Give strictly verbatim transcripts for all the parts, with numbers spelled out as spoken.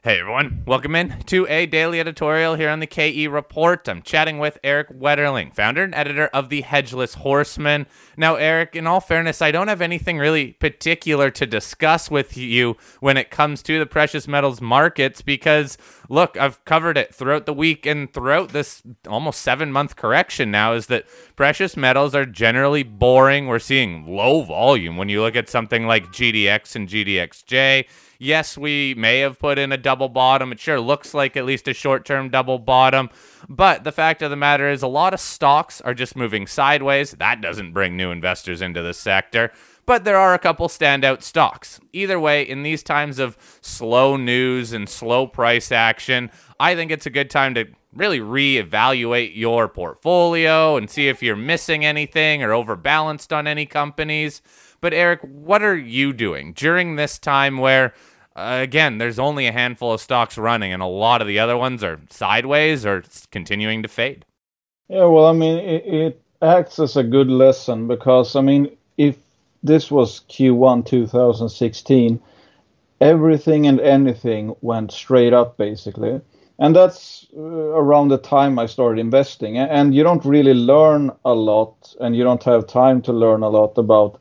Hey everyone, welcome in to a daily editorial here on the K E Report. I'm chatting with Eric Wetterling, founder and editor of the Hedgeless Horseman. Now, Eric, in all fairness, I don't have anything really particular to discuss with you when it comes to the precious metals markets because, look, I've covered it throughout the week and throughout this almost seven-month correction now is that precious metals are generally boring. We're seeing low volume when you look at something like G D X and G D X J. Yes, we may have put in a double bottom. It sure looks like at least a short-term double bottom. But the fact of the matter is a lot of stocks are just moving sideways. That doesn't bring new investors into the sector. But there are a couple standout stocks. Either way, in these times of slow news and slow price action, I think it's a good time to really reevaluate your portfolio and see if you're missing anything or overbalanced on any companies. But Eric, what are you doing during this time where, uh, again, there's only a handful of stocks running and a lot of the other ones are sideways or continuing to fade? Yeah, well, I mean, it, it acts as a good lesson because, I mean, if this was Q one two thousand sixteen, everything and anything went straight up, basically. And that's uh, around the time I started investing. And you don't really learn a lot, and you don't have time to learn a lot about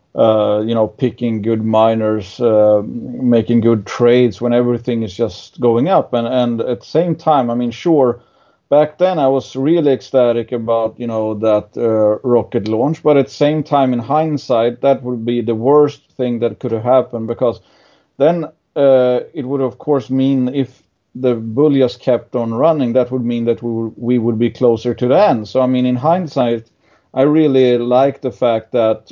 Uh, you know, picking good miners, uh, making good trades when everything is just going up. And, and at the same time, I mean, sure, back then I was really ecstatic about, you know, that uh, rocket launch. But at the same time, in hindsight, that would be the worst thing that could have happened because then uh, it would, of course, mean if the bull just kept on running, that would mean that we would, we would be closer to the end. So, I mean, in hindsight, I really like the fact that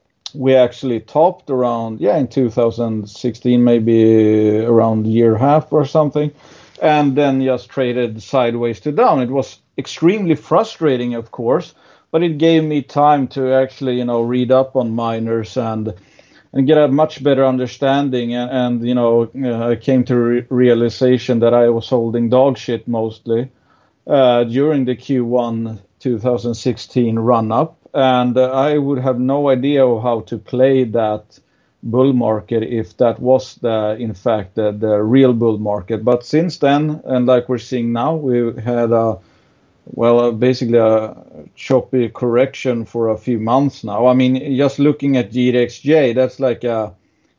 we actually topped around, yeah, in two thousand sixteen, maybe around a year and a half or something, and then just traded sideways to down. It was extremely frustrating, of course, but it gave me time to actually, you know, read up on miners and and get a much better understanding. And, and you know, uh, I came to re- realization that I was holding dog shit mostly uh, during the Q one twenty sixteen run up. And uh, I would have no idea of how to play that bull market if that was the, in fact, the, the real bull market. But since then, and like we're seeing now, we had a, well, uh, basically a choppy correction for a few months now. I mean, just looking at G D X J, that's like a,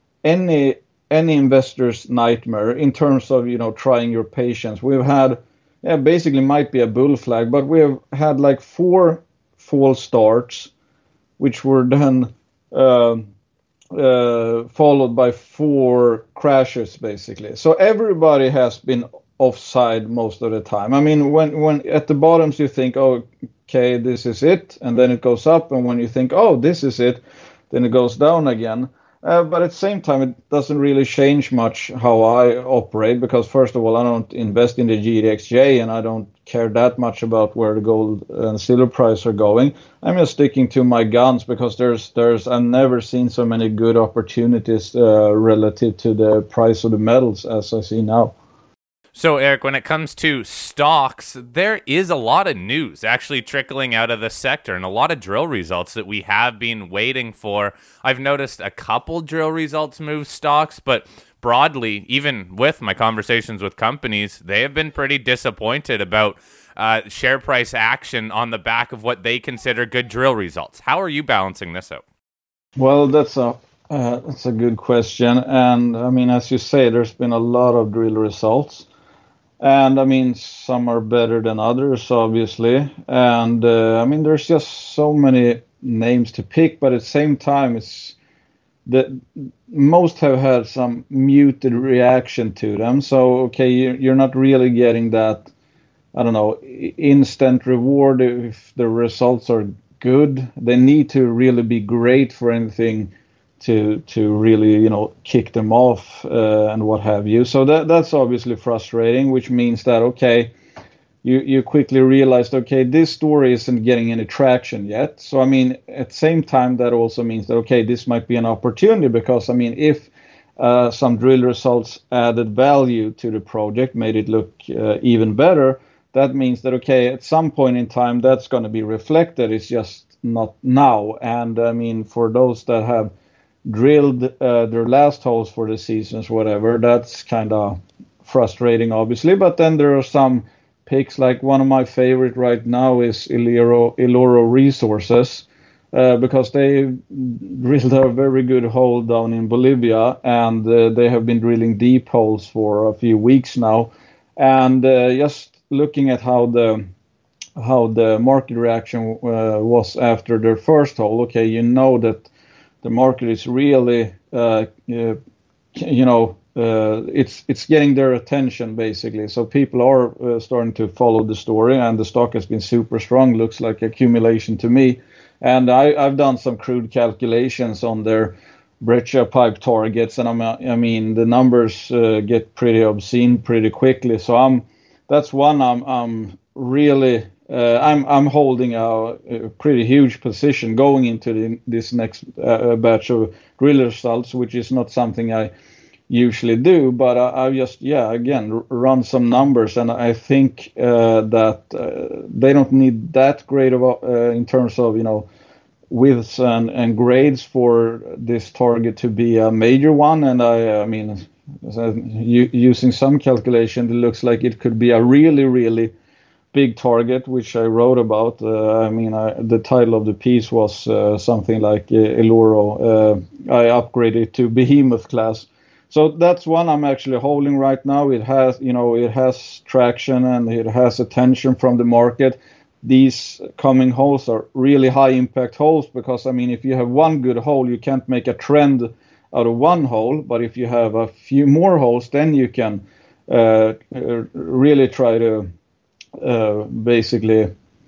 any any investor's nightmare in terms of, you know, trying your patience. We've had, yeah, basically might be a bull flag, but we have had like four false starts, which were then uh, uh, followed by four crashes, basically. So everybody has been offside most of the time. I mean, when when at the bottoms you think, oh, okay, this is it, and then it goes up, and when you think, oh, this is it, then it goes down again. Uh, but at the same time, it doesn't really change much how I operate because, first of all, I don't invest in the G D X J and I don't care that much about where the gold and silver price are going. I'm just sticking to my guns because there's there's I've never seen so many good opportunities uh, relative to the price of the metals as I see now. So, Eric, when it comes to stocks, there is a lot of news actually trickling out of the sector and a lot of drill results that we have been waiting for. I've noticed a couple drill results move stocks, but broadly, even with my conversations with companies, they have been pretty disappointed about uh, share price action on the back of what they consider good drill results. How are you balancing this out? Well, that's a uh, that's a good question. And I mean, as you say, there's been a lot of drill results. And I mean, some are better than others, obviously. And uh, I mean, there's just so many names to pick, but at the same time, it's that most have had some muted reaction to them. So, okay, you're not really getting that, I don't know, instant reward if the results are good. They need to really be great for anything to to really, you know, kick them off uh, and what have you. So that that's obviously frustrating, which means that, okay, you, you quickly realized, okay, this story isn't getting any traction yet. So, I mean, at the same time, that also means that, okay, this might be an opportunity because, I mean, if uh, some drill results added value to the project, made it look uh, even better, that means that, okay, at some point in time, that's going to be reflected. It's just not now. And, I mean, for those that have drilled uh, their last holes for the seasons, whatever, that's kind of frustrating, obviously. But then there are some picks, like one of my favorite right now is Iloro, Iloro Resources, uh, because they drilled a very good hole down in Bolivia, and uh, they have been drilling deep holes for a few weeks now. And uh, just looking at how the how the market reaction uh, was after their first hole, okay, you know that the market is really, uh, uh, you know, uh, it's it's getting their attention basically. So people are uh, starting to follow the story, and the stock has been super strong. Looks like accumulation to me. And I, I've done some crude calculations on their breccia pipe targets, and I'm, I mean the numbers uh, get pretty obscene pretty quickly. So I'm that's one I'm I'm really. Uh, I'm I'm holding a, a pretty huge position going into the, this next uh, batch of drill results, which is not something I usually do. But I, I just yeah again run some numbers, and I think uh, that uh, they don't need that great of a, uh, in terms of you know widths and, and grades for this target to be a major one. And I I mean using some calculation, it looks like it could be a really really big target, which I wrote about. Uh, I mean, I, the title of the piece was uh, something like uh, Iloro. Uh, I upgraded to Behemoth class. So that's one I'm actually holding right now. It has, you know, it has traction and it has attention from the market. These coming holes are really high impact holes because, I mean, if you have one good hole, you can't make a trend out of one hole. But if you have a few more holes, then you can uh, really try to Uh, basically,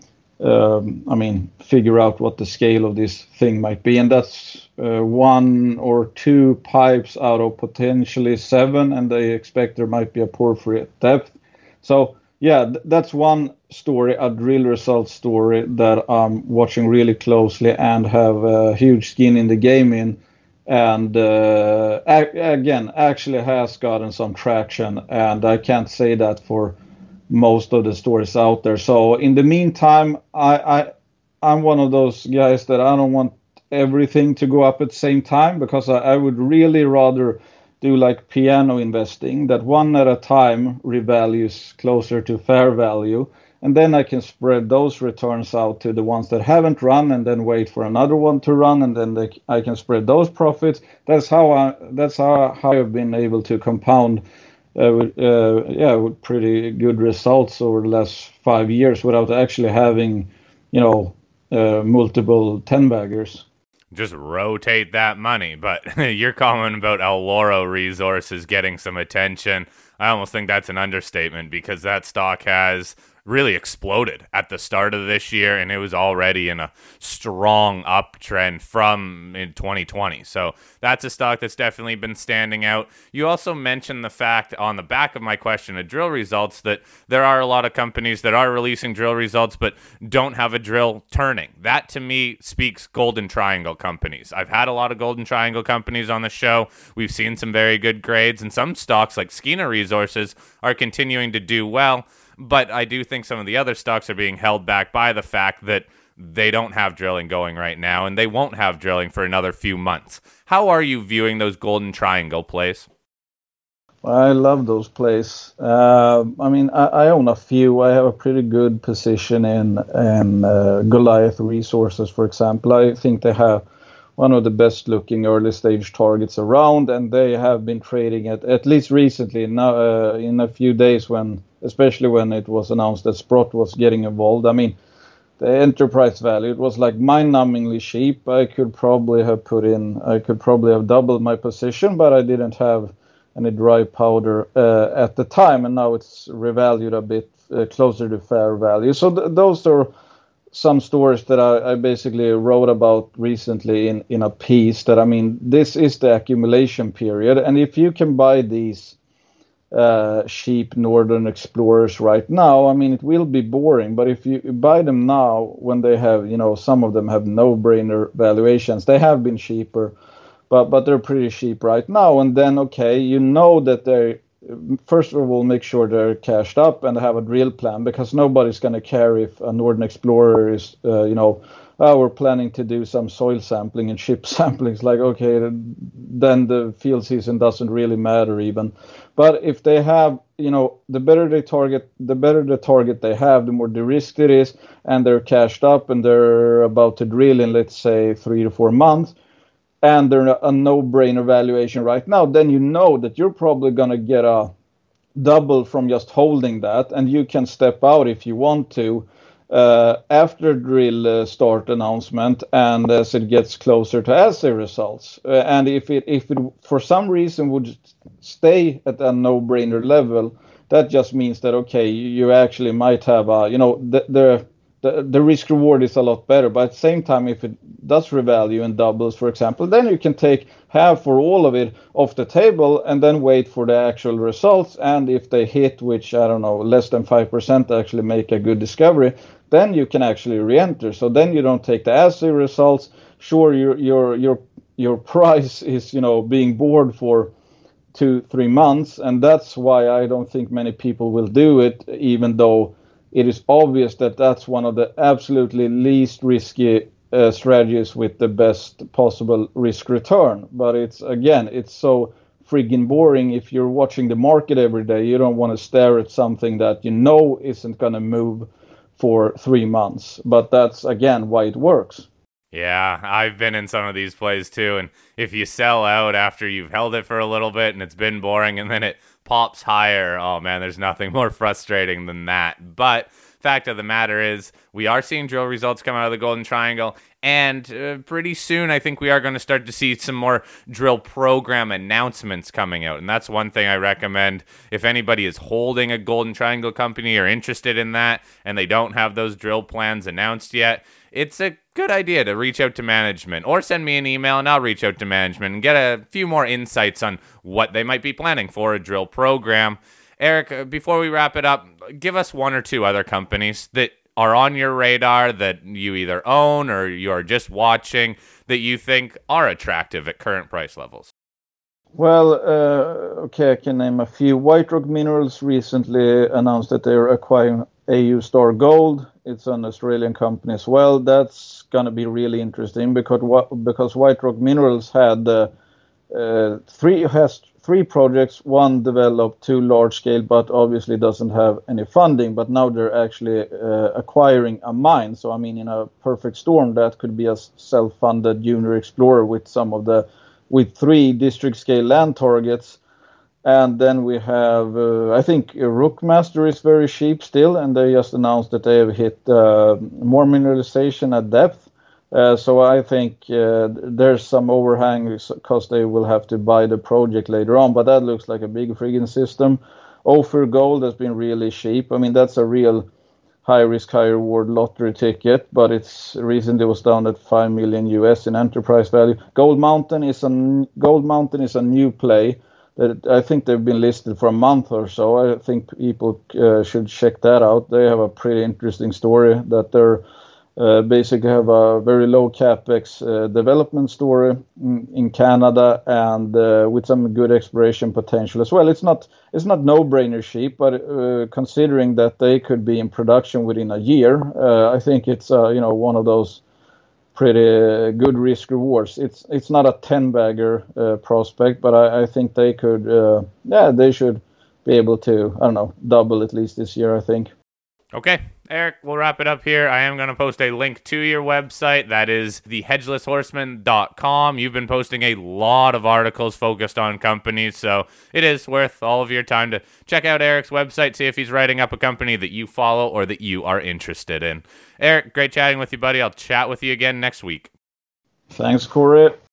um, I mean, figure out what the scale of this thing might be. And that's uh, one or two pipes out of potentially seven, and they expect there might be a porphyry at depth. So, yeah, th- that's one story, a drill result story that I'm watching really closely and have a huge skin in the game in. And uh, a- again, actually has gotten some traction, and I can't say that for most of the stories out there. So in the meantime, I, I I'm one of those guys that I don't want everything to go up at the same time, because I, I would really rather do like piano investing, that one at a time revalues closer to fair value, and then I can spread those returns out to the ones that haven't run, and then wait for another one to run, and then they, I can spread those profits. That's how I that's how, how I've been able to compound Uh, with, uh, yeah, with pretty good results over the last five years without actually having, you know, uh, multiple ten baggers. Just rotate that money. But you're calling about Iloro Resources getting some attention. I almost think that's an understatement, because that stock has really exploded at the start of this year, and it was already in a strong uptrend from in twenty twenty. So that's a stock that's definitely been standing out. You also mentioned the fact on the back of my question of drill results that there are a lot of companies that are releasing drill results but don't have a drill turning. That to me speaks golden triangle companies. I've had a lot of golden triangle companies on the show. We've seen some very good grades, and some stocks like Skeena Resources are continuing to do well. But I do think some of the other stocks are being held back by the fact that they don't have drilling going right now, and they won't have drilling for another few months. How are you viewing those golden triangle plays? I love those plays. Uh, I mean, I, I own a few. I have a pretty good position in in uh, Goliath Resources, for example. I think they have one of the best looking early stage targets around, and they have been trading at at least recently now uh, in a few days, when especially when it was announced that Sprott was getting involved. I mean, the enterprise value, it was like mind-numbingly cheap. I could probably have put in I could probably have doubled my position, but I didn't have any dry powder uh, at the time, and now it's revalued a bit uh, closer to fair value. So th- those are some stories that I, I basically wrote about recently in, in a piece. That, I mean, this is the accumulation period, and if you can buy these uh, cheap Northern Explorers right now, I mean, it will be boring. But if you buy them now, when they have, you know, some of them have no-brainer valuations, they have been cheaper, but but they're pretty cheap right now. And then, okay, you know that they first of all make sure they're cashed up and have a drill plan, because nobody's going to care if a Northern Explorer is, uh, you know, oh, we're planning to do some soil sampling and ship sampling. It's like, okay, then the field season doesn't really matter even. But if they have you know, the better they target, the better the target they have, the more de-risked it is, and they're cashed up and they're about to drill in, let's say, three to four months, and they're a no-brainer valuation right now, then you know that you're probably going to get a double from just holding that, and you can step out if you want to uh, after drill uh, start announcement and as it gets closer to assay results. Uh, and if it if it for some reason would stay at a no-brainer level, that just means that okay, you, you actually might have a, you know, the, the the the risk reward is a lot better. But at the same time, if it does revalue and doubles, for example, then you can take half or all of it off the table and then wait for the actual results. And if they hit, which I don't know, less than five percent actually make a good discovery, then you can actually re-enter. So then you don't take the assay results. Sure, your your your your price is, you know, being bored for two, three months. And that's why I don't think many people will do it, even though it is obvious that that's one of the absolutely least risky uh, strategies with the best possible risk return. But it's, again, it's so friggin' boring. If you're watching the market every day, you don't want to stare at something that you know isn't going to move for three months. But that's, again, why it works. Yeah, I've been in some of these plays too, and if you sell out after you've held it for a little bit and it's been boring and then it pops higher, oh man, there's nothing more frustrating than that. But fact of the matter is, we are seeing drill results come out of the Golden Triangle, and uh, pretty soon I think we are going to start to see some more drill program announcements coming out. And that's one thing I recommend if anybody is holding a Golden Triangle company or interested in that and they don't have those drill plans announced yet. It's a good idea to reach out to management or send me an email and I'll reach out to management and get a few more insights on what they might be planning for a drill program. Eric, before we wrap it up, give us one or two other companies that are on your radar that you either own or you're just watching that you think are attractive at current price levels. Well, uh, okay, I can name a few. White Rock Minerals recently announced that they're acquiring A U Star Gold. It's an Australian company as well. That's going to be really interesting because because White Rock Minerals had uh, uh, three has three projects. One developed, two large scale, but obviously doesn't have any funding. But now they're actually uh, acquiring a mine. So I mean, in a perfect storm, that could be a self-funded junior explorer with some of the with three district scale land targets. And then we have, uh, I think Rookmaster is very cheap still, and they just announced that they have hit uh, more mineralization at depth. Uh, so I think uh, there's some overhang because they will have to buy the project later on, but that looks like a big friggin' system. Ophir Gold has been really cheap. I mean, that's a real high risk, high reward lottery ticket, but it's recently was down at five million U S in enterprise value. Gold Mountain is a Gold Mountain is a new play that I think they've been listed for a month or so. I think people uh, should check that out. They have a pretty interesting story that they're uh, basically have a very low capex uh, development story in, in Canada and uh, with some good exploration potential as well. It's not it's not no-brainer cheap, but uh, considering that they could be in production within a year, uh, I think it's uh, you know one of those pretty good risk rewards. It's it's not a ten bagger uh, prospect, but I, I think they could uh, yeah they should be able to I don't know double at least this year, I think. Okay, Eric, we'll wrap it up here. I am going to post a link to your website. That is the hedgeless horseman dot com. You've been posting a lot of articles focused on companies, so it is worth all of your time to check out Eric's website, see if he's writing up a company that you follow or that you are interested in. Eric, great chatting with you, buddy. I'll chat with you again next week. Thanks, Corey.